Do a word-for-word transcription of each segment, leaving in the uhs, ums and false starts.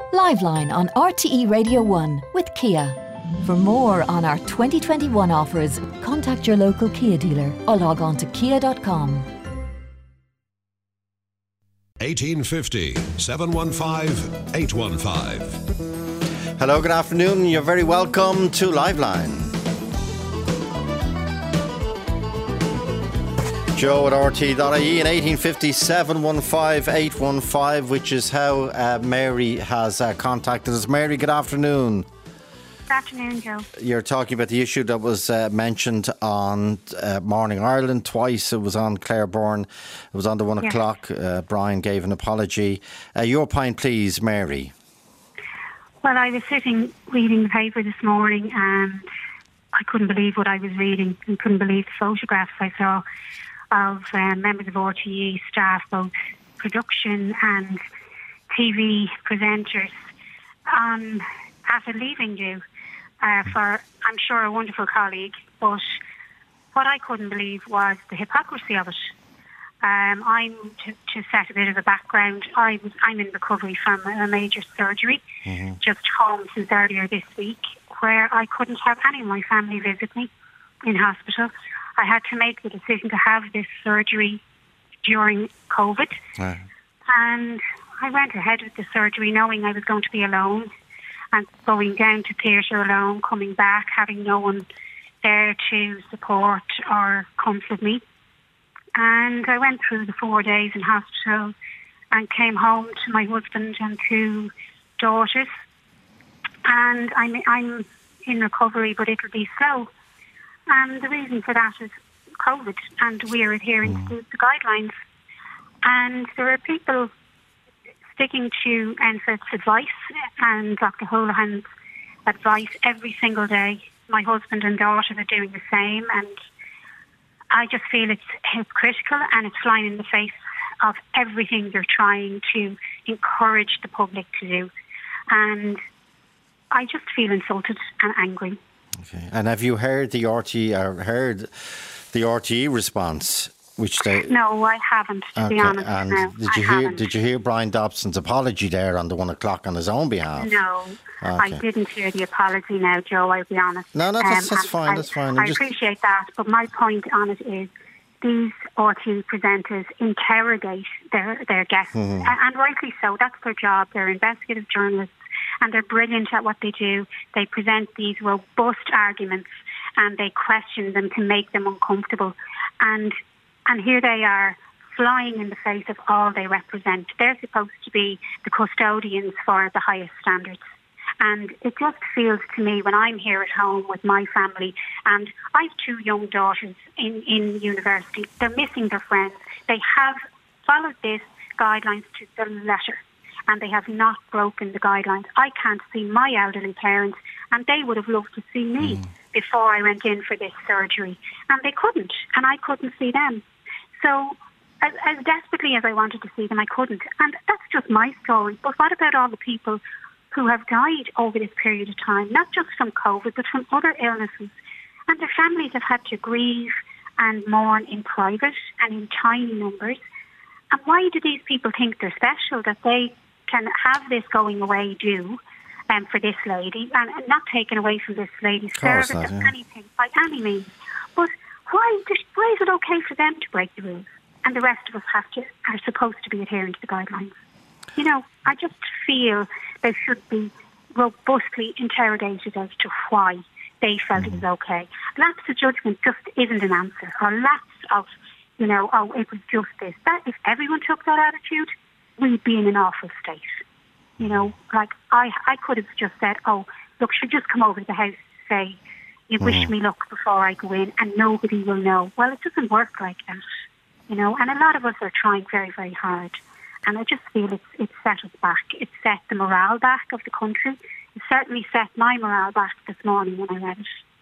Liveline on R T E Radio one with Kia. For more on our twenty twenty-one offers, contact your local Kia dealer or log on to kia dot com. eighteen fifty, seven one five, eight one five. Hello, good afternoon. You're very welcome to Liveline. Joe at R T E dot I E and eighteen fifty, seven one five, eight one five, which is how uh, Mary has uh, contacted us. Mary, good afternoon. Good afternoon, Joe. You're talking about the issue that was uh, mentioned on uh, Morning Ireland twice. It was on Claire Byrne. It was on the one yes. o'clock. Uh, Brian gave an apology. Uh, your point, please, Mary. Well, I was sitting reading the paper this morning and I couldn't believe what I was reading and couldn't believe the photographs I saw of um, members of R T E staff, both production and T V presenters, um, after leaving you uh, for, I'm sure, a wonderful colleague. But what I couldn't believe was the hypocrisy of it. Um, I'm to, to set a bit of a background. I was, I'm in recovery from a major surgery, mm-hmm. just home since earlier this week, where I couldn't have any of my family visit me in hospital. I had to make the decision to have this surgery during COVID. Right. And I went ahead with the surgery knowing I was going to be alone and going down to theatre alone, coming back, having no one there to support or comfort me. And I went through the four days in hospital and came home to my husband and two daughters. And I'm, I'm in recovery, but it'll be slow. And the reason for that is COVID, and we're adhering mm. to the guidelines. And there are people sticking to N P H E's advice and Doctor Holohan's advice every single day. My husband and daughter are doing the same, and I just feel it's, it's critical and it's flying in the face of everything they're trying to encourage the public to do. And I just feel insulted and angry. Okay. And have you heard the R T E or heard the R T E response? Which they no, I haven't. To okay. be honest, and no, did you I hear? haven't. Did you hear Brian Dobson's apology there on the one o'clock on his own behalf? No, okay. I didn't hear the apology. Now, Joe, I'll be honest. No, no, that's, um, that's fine. I, that's fine. I just... appreciate that, but my point on it is these R T E presenters interrogate their their guests, mm-hmm. and, and rightly so. That's their job. They're investigative journalists. And they're brilliant at what they do. They present these robust arguments and they question them to make them uncomfortable. And and here they are, flying in the face of all they represent. They're supposed to be the custodians for the highest standards. And it just feels to me when I'm here at home with my family, and I have two young daughters in, in university, they're missing their friends. They have followed this guidelines to the letter. And they have not broken the guidelines. I can't see my elderly parents, and they would have loved to see me mm. before I went in for this surgery. And they couldn't, and I couldn't see them. So as, as desperately as I wanted to see them, I couldn't. And that's just my story. But what about all the people who have died over this period of time, not just from COVID, but from other illnesses? And their families have had to grieve and mourn in private and in tiny numbers. And why do these people think they're special, that they can have this going away due um, for this lady, and, and not taken away from this lady's service or yeah. anything by any means. But why, why is it okay for them to break the rules and the rest of us have to are supposed to be adhering to the guidelines? You know, I just feel they should be robustly interrogated as to why they felt mm-hmm. it was okay. Lapse of judgment just isn't an answer, or lapse of, you know, oh, it was just this. That if everyone took that attitude, we'd be in an awful state. You know, like I I could have just said, oh, look, she'll just come over to the house and say, you mm. wish me luck before I go in, and nobody will know. Well, it doesn't work like that, you know, and a lot of us are trying very, very hard. And I just feel it's, it's set us back. It's set the morale back of the country. It certainly set my morale back this morning when I read it.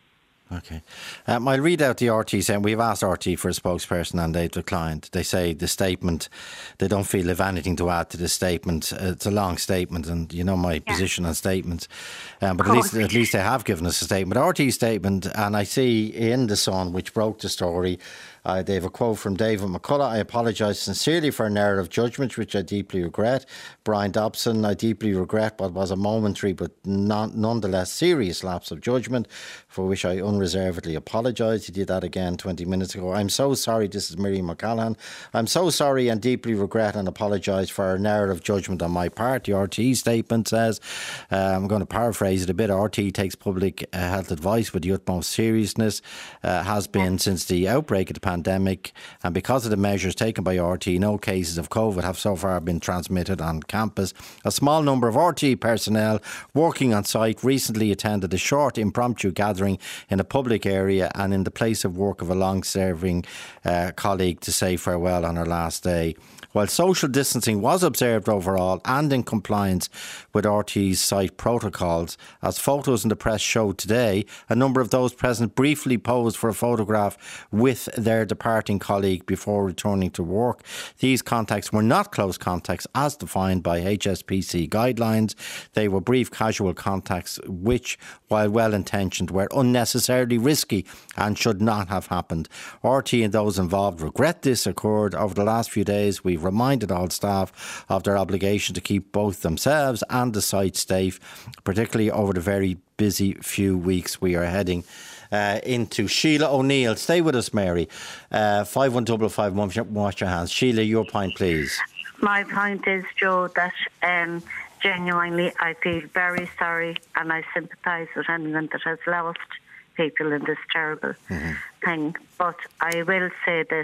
Okay. Um, I'll read out the R T saying we've asked R T for a spokesperson and they've declined. They say the statement, they don't feel they've anything to add to the statement. Uh, it's a long statement and you know my yeah. position on statements. Um, but at least at least they have given us a statement. R T's statement, and I see in The Sun, which broke the story, Uh, they have a quote from David McCullough. I apologise sincerely for a narrative judgment, which I deeply regret. Brian Dobson, I deeply regret what was a momentary but non- nonetheless serious lapse of judgment, for which I unreservedly apologise. He did that again twenty minutes ago. I'm so sorry, this is Miriam O'Callaghan. I'm so sorry and deeply regret and apologise for a narrative judgment on my part, the R T statement says. Uh, I'm going to paraphrase it a bit. R T takes public uh, health advice with the utmost seriousness, uh, has been since the outbreak of the pandemic, and because of the measures taken by R T, no cases of COVID have so far been transmitted on campus. A small number of R T personnel working on site recently attended a short impromptu gathering in a public area and in the place of work of a long-serving uh, colleague to say farewell on her last day. While social distancing was observed overall and in compliance with R T's site protocols, as photos in the press showed today, a number of those present briefly posed for a photograph with their departing colleague before returning to work. These contacts were not close contacts as defined by H S P C guidelines. They were brief casual contacts which, while well-intentioned, were unnecessarily risky and should not have happened. R T and those involved regret this occurred. Over the last few days, we've reminded all staff of their obligation to keep both themselves and the site safe, particularly over the very busy few weeks we are heading uh, into. Sheila O'Neill, stay with us, Mary. Uh, five one five five, wash your hands. Sheila, your point, please. My point is, Joe, that um, genuinely I feel very sorry and I sympathise with anyone that has lost people in this terrible mm-hmm. thing. But I will say this.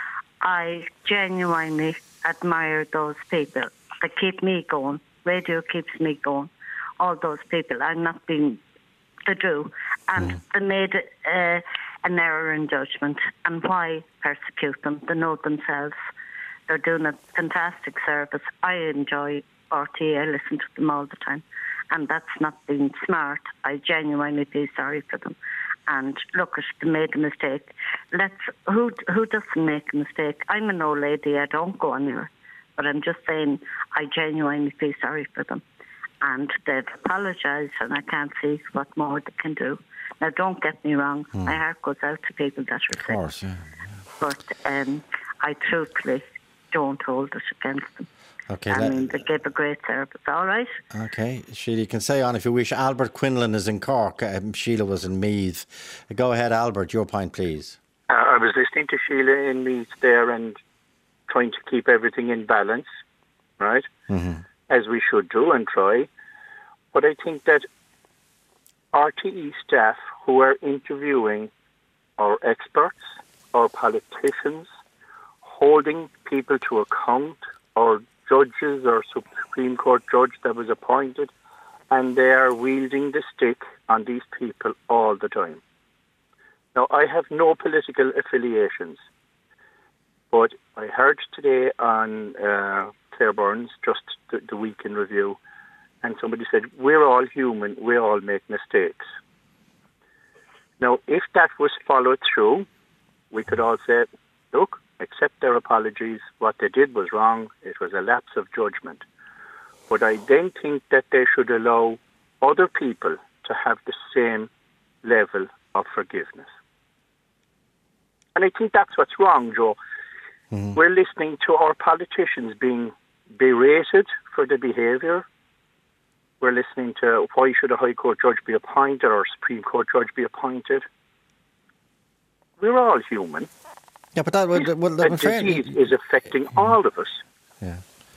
I genuinely admire those people that keep me going. Radio keeps me going. All those people. I'm not being the do. And mm. they made uh, an error in judgment. And why persecute them? They know themselves. They're doing a fantastic service. I enjoy R T. I listen to them all the time. And that's not being smart. I genuinely feel sorry for them. And look, they made a mistake. Let's who who doesn't make a mistake? I'm an old lady. I don't go anywhere, but I'm just saying I genuinely feel sorry for them, and they've apologised, and I can't see what more they can do. Now, don't get me wrong. Hmm. My heart goes out to people that are sick. Of course, yeah. But um, I truthfully don't hold it against them. Okay, I mean, they gave a great service, all right? Okay, Sheila, you can stay on if you wish. Albert Quinlan is in Cork. Um, Sheila was in Meath. Go ahead, Albert, your point, please. Uh, I was listening to Sheila in Meath there and trying to keep everything in balance, right? Mm-hmm. As we should do and try. But I think that R T E staff who are interviewing our experts, our politicians, holding people to account, or judges or Supreme Court judge that was appointed, and they are wielding the stick on these people all the time. Now, I have no political affiliations, but I heard today on uh, Claire Burns, just the, the week in review, and somebody said, we're all human, we all make mistakes. Now, if that was followed through, we could all say, look, accept their apologies. What they did was wrong. It was a lapse of judgment. But I then think that they should allow other people to have the same level of forgiveness. And I think that's what's wrong, Joe. Mm. We're listening to our politicians being berated for their behaviour. We're listening to why should a High Court judge be appointed or a Supreme Court judge be appointed. We're all human. Yeah, but that would... This, well, the disease is affecting all of us. Yeah.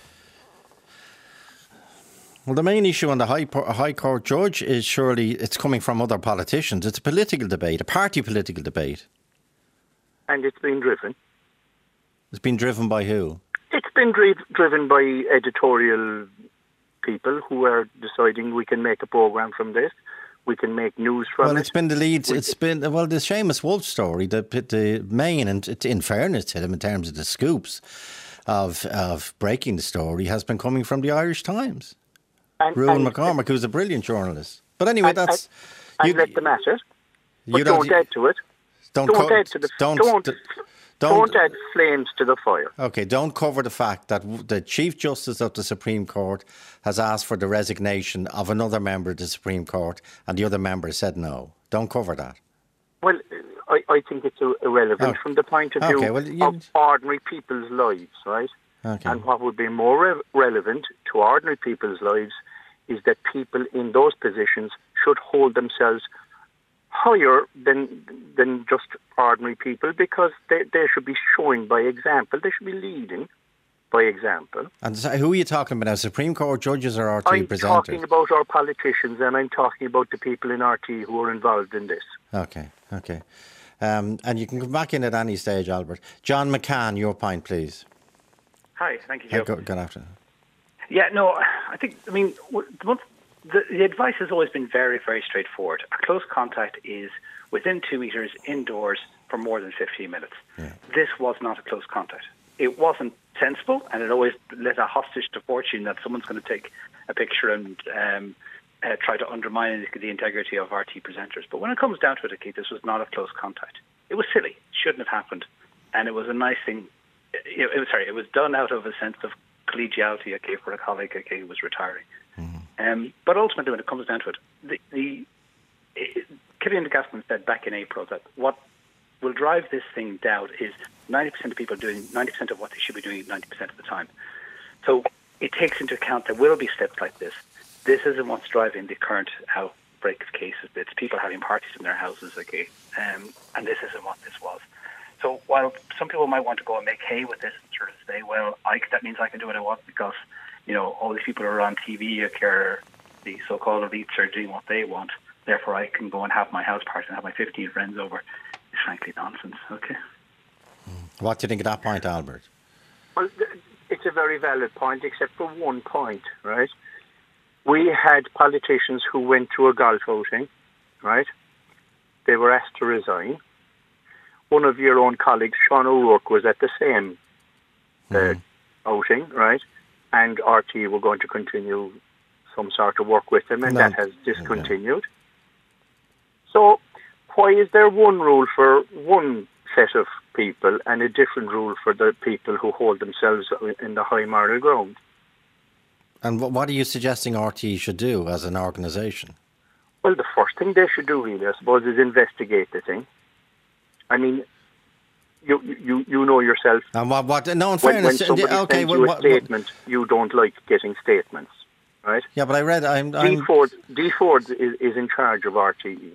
Well, the main issue on the High, High Court judge is surely it's coming from other politicians. It's a political debate, a party political debate. And it's been driven. It's been driven by who? It's been dri- driven by editorial people who are deciding we can make a programme from this. We can make news from it. Well, it's been the lead. It's been, well, the Seamus Wolf story, the, the main, and in fairness to them in terms of the scoops of of breaking the story, has been coming from the Irish Times. And, Ruan and, McCormick, who's a brilliant journalist. But anyway, and, that's... And, you, and let them at it. but You don't, don't add to it. Don't, don't co- add to the don't, don't, don't don't add flames to the fire. Okay, don't cover the fact that the Chief Justice of the Supreme Court has asked for the resignation of another member of the Supreme Court, and the other member said no. Don't cover that. Well, I, I think it's irrelevant oh. from the point of view okay, well, you... of ordinary people's lives, right? Okay. And what would be more re- relevant to ordinary people's lives is that people in those positions should hold themselves higher than than just ordinary people, because they, they should be showing by example. They should be leading by example. And so who are you talking about now? Supreme Court judges or R T I'm presenters? I'm talking about our politicians, and I'm talking about the people in R T who are involved in this. Okay, okay. Um, and you can come back in at any stage, Albert. John McCann, your point, please. Hi, thank you, Joe. Uh, go, go after. Yeah, no, I think, I mean, the month The, the advice has always been very, very straightforward. A close contact is within two metres indoors for more than fifteen minutes. Yeah. This was not a close contact. It wasn't sensible, and it always led a hostage to fortune that someone's going to take a picture and um, uh, try to undermine the integrity of R T presenters. But when it comes down to it, Keith, this was not a close contact. It was silly. It shouldn't have happened. And it was a nice thing. It, it was, sorry, it was done out of a sense of collegiality, okay, for a colleague, okay, who was retiring. Mm-hmm. Um, but ultimately, when it comes down to it, the, the it, Killian Gaspin said back in April that what will drive this thing down is ninety percent of people doing ninety percent of what they should be doing ninety percent of the time. So it takes into account there will be steps like this. This isn't what's driving the current outbreak of cases. It's people having parties in their houses, okay, um, and this isn't what this was. So while some people might want to go and make hay with this and sort of say, well, I, that means I can do what I want because, you know, all these people are on T V, okay, the so-called elites are doing what they want, therefore I can go and have my house party and have my fifteen friends over, is frankly nonsense, okay? What do you think of that point, Albert? Well, it's a very valid point, except for one point, right? We had politicians who went to a golf outing, right? They were asked to resign. One of your own colleagues, Sean O'Rourke, was at the same uh, mm. outing, right? And R T were going to continue some sort of work with him, and no. that has discontinued. Okay. So why is there one rule for one set of people and a different rule for the people who hold themselves in the high moral ground? And what are you suggesting R T should do as an organisation? Well, the first thing they should do, really, I suppose, is investigate the thing. I mean, you you you know yourself. And what? what no, in when, fairness, when somebody okay, sends well, you a what, statement, what? you don't like getting statements, right? Yeah, but I read. I'm. I'm... Dee Ford, Dee Ford is, is in charge of R T E.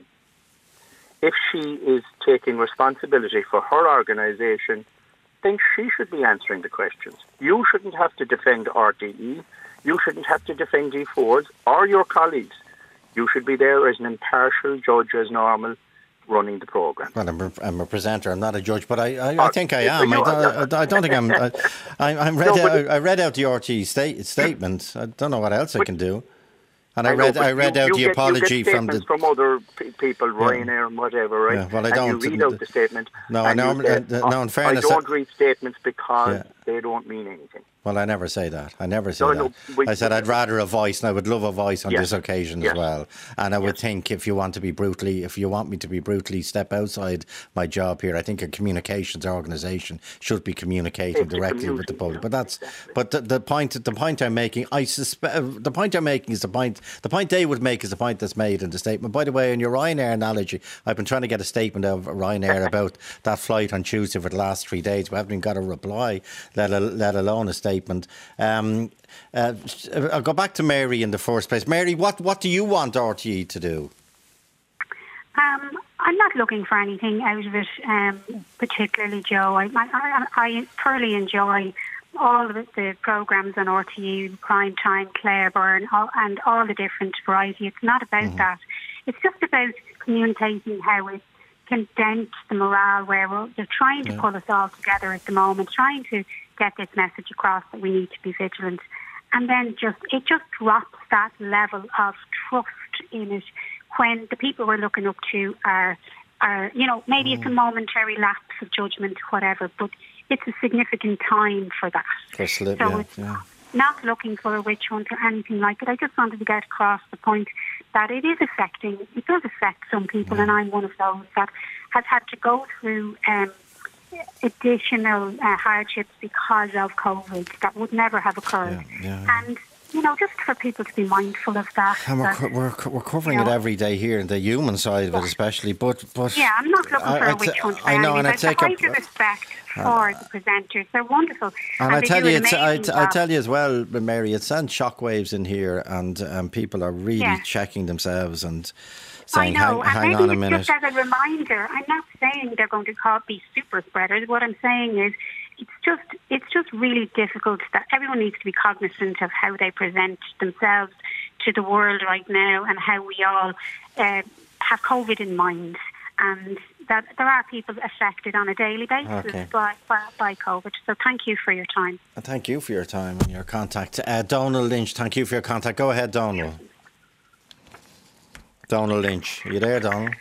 If she is taking responsibility for her organisation, then she should be answering the questions. You shouldn't have to defend R T E. You shouldn't have to defend Dee Ford or your colleagues. You should be there as an impartial judge, as normal, running the programme. Well, I'm a, I'm a presenter. I'm not a judge, but I, I, I think I am. I don't, I don't think I'm. I, I'm read. No, out, I read out the R T state, statement. I don't know what else I can do. And I, I read. Know, I read you, out you the get, apology you get from the from other p- people, Ryanair yeah. and whatever, right? Yeah, well, I don't. And you read out the statement. No, I know. Uh, no, in fairness, I don't read statements because yeah. they don't mean anything. Well, I never say that. I never say no, that. No, we, I said I'd rather a voice, and I would love a voice on yes. this occasion yes. as well. And I would yes. think if you want to be brutally, if you want me to be brutally step outside my job here, I think a communications organisation should be communicating it's directly with the public. But that's, exactly. but the, the point, the point I'm making, I suspect, the point I'm making is the point, the point they would make is the point that's made in the statement. By the way, in your Ryanair analogy, I've been trying to get a statement of Ryanair about that flight on Tuesday for the last three days. We haven't even got a reply, let, let alone a statement. Um, uh, I'll go back to Mary in the first place. Mary, what, what do you want R T E to do? Um, I'm not looking for anything out of it, um, particularly, Joe. I, I, I thoroughly enjoy all of the, the programmes on R T E, Prime Time, Claire Byrne, all, and all the different variety. It's not about mm-hmm. that. It's just about communicating how it can dent the morale where we're, they're trying to yeah. pull us all together at the moment, trying to get this message across that we need to be vigilant. And then just it just drops that level of trust in it when the people we're looking up to are, are you know, maybe mm. it's a momentary lapse of judgment, whatever, but it's a significant time for that. For slip, so yeah, it's yeah. not looking for a witch hunt or anything like it. I just wanted to get across the point that it is affecting, it does affect some people, yeah. and I'm one of those that has had to go through um, additional uh, hardships because of COVID that would never have occurred. Yeah, yeah. And, you know, just for people to be mindful of that. And we're, that, co- we're, co- we're covering you know, it every day here, the human side of yeah. it especially. But, but yeah, I'm not looking I, for a I'd witch t- hunt for I know, anything. and I There's take a a height of respect for the presenters. They're wonderful. And, and I they tell do you, an it's, I, amazing I job. tell you as well, Mary, it sends shockwaves in here, and um, people are really Yeah. checking themselves and saying, I know, hang, hang and on a maybe minute. it's just as a reminder. I'm not saying they're going to call, be super spreaders. What I'm saying is, it's just it's just really difficult that everyone needs to be cognizant of how they present themselves to the world right now, and how we all uh, have COVID in mind, and that there are people affected on a daily basis Okay. by, by by COVID. So thank you for your time. And thank you for your time and your contact. Uh, Donald Lynch, thank you for your contact. Go ahead, Donald. Donald Lynch. Are you there, Donald?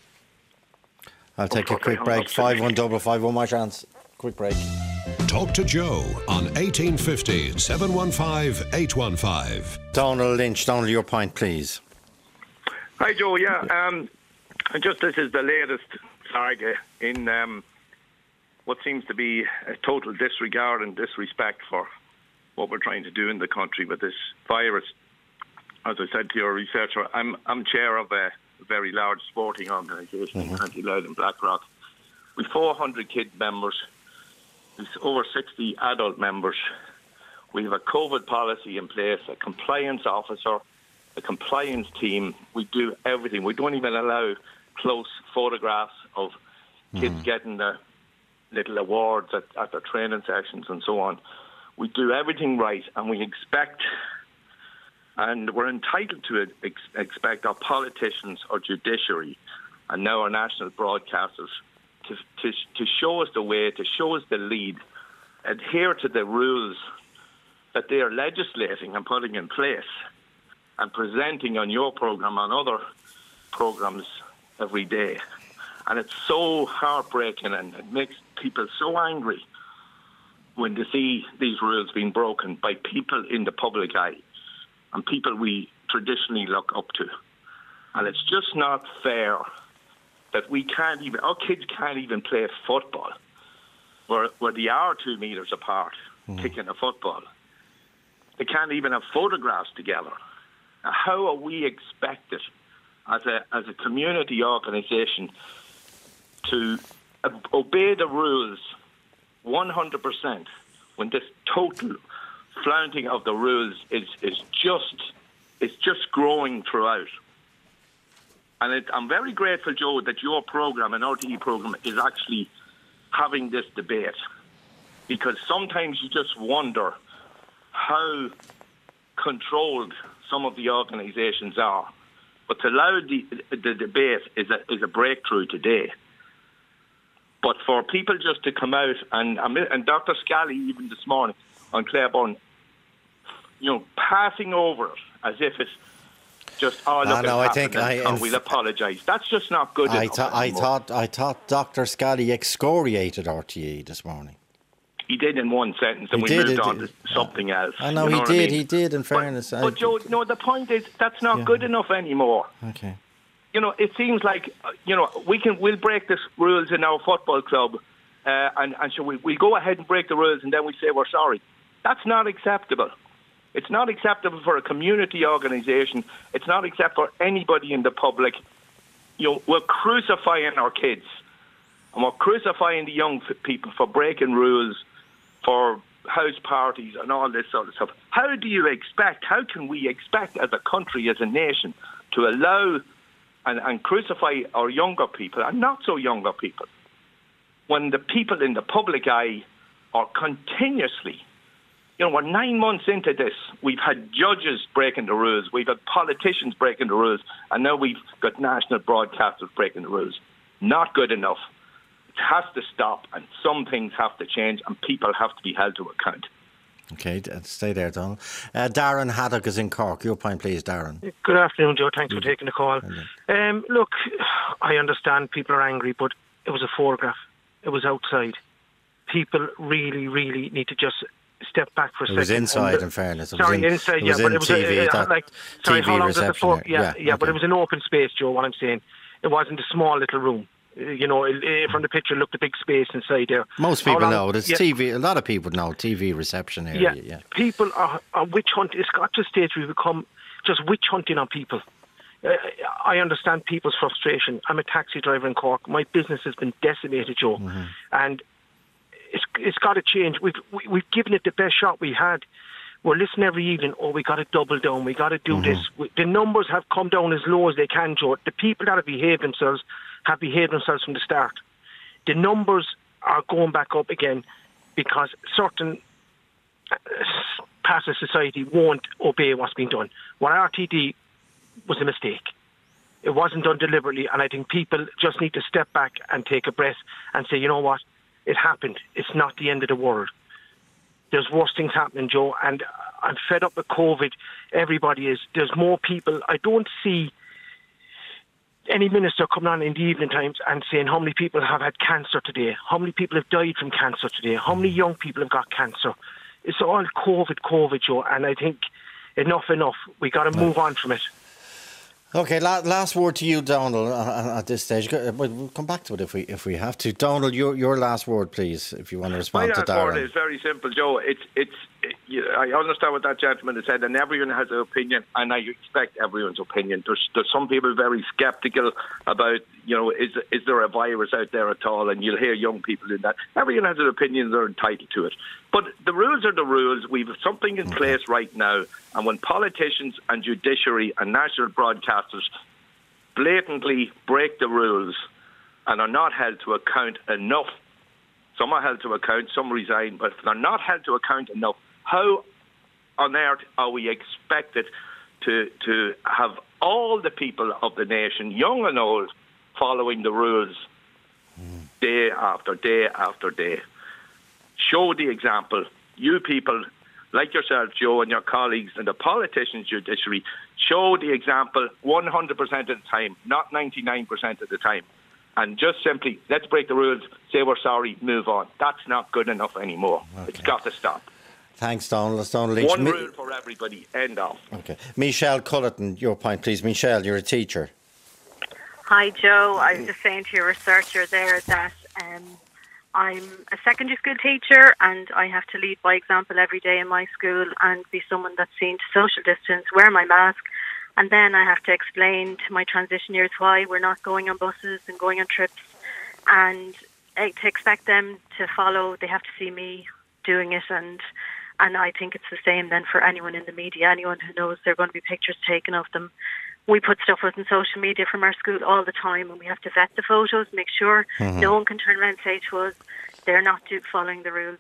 I'll take a quick break. five one double five one, my chance. Quick break. Talk to Joe on eighteen fifty, seven one five, eight one five. Donald Lynch, Donald, your point, please. Hi, Joe. Yeah, um, and just this is the latest saga in um, what seems to be a total disregard and disrespect for what we're trying to do in the country with this virus. As I said to your researcher, I'm I'm chair of a very large sporting organisation in County Louth and Blackrock. We've four hundred kid members. We've over sixty adult members. We have a COVID policy in place, a compliance officer, a compliance team. We do everything. We don't even allow close photographs of kids mm. getting their little awards at, at their training sessions and so on. We do everything right, and we expect, and we're entitled to ex- expect our politicians, our judiciary, and now our national broadcasters to, to, to show us the way, to show us the lead, adhere to the rules that they are legislating and putting in place and presenting on your programme, on other programmes every day. And it's so heartbreaking, and it makes people so angry when they see these rules being broken by people in the public eye and people we traditionally look up to. And it's just not fair that we can't even, our kids can't even play football where, where they are two metres apart, mm. kicking a football. They can't even have photographs together. Now, how are we expected as a as a community organisation to uh, obey the rules one hundred percent when this total flaunting of the rules is, is just is just growing throughout? And it, I'm very grateful, Joe, that your programme, an R T E programme, is actually having this debate, because sometimes you just wonder how controlled some of the organisations are. But to allow the, the debate is a, is a breakthrough today. But for people just to come out, and, and Doctor Scally, even this morning on Clareburn, you know, passing over it as if it's just, oh, look, ah, no, it's I think I, and we'll apologise. That's just not good I enough. Th- I anymore. thought I thought Doctor Scally excoriated R T E this morning. He did in one sentence, and he we did, moved it, on to something else. I know, you know he what did, I mean? he did, in fairness. But, but Joe, no, the point is, that's not yeah. good enough anymore. Okay. You know, it seems like, you know, we can, we'll break the rules in our football club, uh, and, and so we, we'll go ahead and break the rules, and then we say we're sorry. That's not acceptable. It's not acceptable for a community organisation. It's not acceptable for anybody in the public. You know, we're crucifying our kids, and we're crucifying the young people for breaking rules, for house parties and all this sort of stuff. How do you expect, how can we expect as a country, as a nation, to allow and, and crucify our younger people and not so younger people when the people in the public eye are continuously, you know, we're nine months into this. We've had judges breaking the rules. We've had politicians breaking the rules. And now we've got national broadcasters breaking the rules. Not good enough. It has to stop, and some things have to change, and people have to be held to account. Okay, stay there, Donald. Uh, Darren Haddock is in Cork. Your point, please, Darren. Good afternoon, Joe. Thanks for taking the call. Um, look, I understand people are angry, but it was a photograph. It was outside. People really, really need to just step back for a it second. was inside, the, in fairness. It sorry, was in, inside, it yeah, was but in it was T V. a, uh, like sorry, T V how long does it for? Yeah, yeah, yeah, okay. but it was an open space, Joe. What I'm saying, it wasn't a small little room. You know, from the picture, it looked a big space inside there. Most people long, know. There's yeah, T V. A lot of people know T V reception area. Yeah, yeah. people are, are witch hunting. It's got to a stage where we become just witch hunting on people. Uh, I understand people's frustration. I'm a taxi driver in Cork. My business has been decimated, Joe, mm-hmm. and it's it's got to change. We've we, we've given it the best shot we had. We're listening every evening. Oh, we got to double down. We got to do mm-hmm. this. We, the numbers have come down as low as they can, Joe. The people that have behaved themselves have behaved themselves from the start. The numbers are going back up again because certain parts of society won't obey what's being done. What R T D was a mistake. It wasn't done deliberately, and I think people just need to step back and take a breath and say, you know what, it happened. It's not the end of the world. There's worse things happening, Joe, and I'm fed up with COVID. Everybody is. There's more people. I don't see any minister coming on in the evening times and saying how many people have had cancer today, how many people have died from cancer today, how many young people have got cancer. It's all COVID, COVID, Joe, and I think enough, enough. We got to move on from it. Okay, last word to you, Donald, at this stage. We'll come back to it if we if we have to. Donald, your your last word, please, if you want to respond My to last Darren. word is very simple, Joe. It's it's. It, you, I understand what that gentleman has said, and everyone has an opinion, and I expect everyone's opinion. There's there's some people very sceptical about, you know, is is there a virus out there at all? And you'll hear young people in that. Everyone has an opinion; they're entitled to it. But the rules are the rules. We've something in place right now, and when politicians and judiciary and national broadcasters blatantly break the rules and are not held to account enough, some are held to account, some resign, but if they're not held to account enough, how on earth are we expected to to have all the people of the nation, young and old, following the rules day after day after day? Show the example. You people, like yourself, Joe, and your colleagues, and the politicians, judiciary, show the example one hundred percent of the time, not ninety-nine percent of the time. And just simply, let's break the rules, say we're sorry, move on. That's not good enough anymore. Okay. It's got to stop. Thanks, Donald. Donald Lynch. One rule for everybody, end off. Okay. Michelle Cullerton, your point, please. Michelle, you're a teacher. Hi, Joe. I was just saying to your researcher there that um, I'm a secondary school teacher and I have to lead by example every day in my school and be someone that's seen to social distance, wear my mask, and then I have to explain to my transition years why we're not going on buses and going on trips, and uh, to expect them to follow, they have to see me doing it. And and I think it's the same then for anyone in the media, anyone who knows there are going to be pictures taken of them. We put stuff out on social media from our school all the time, and we have to vet the photos, make sure mm-hmm. no one can turn around and say to us they're not do- following the rules.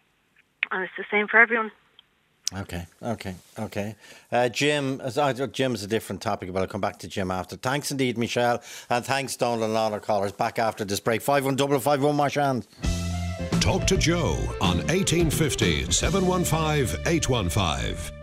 And it's the same for everyone. Okay, okay, okay. Uh, Jim, as I, Jim's a different topic, but I'll come back to Jim after. Thanks indeed, Michelle, and thanks, Donald, and all our callers. Back after this break. five one five five one, Marchand. Talk to Joe on eighteen fifty, seven one five, eight one five.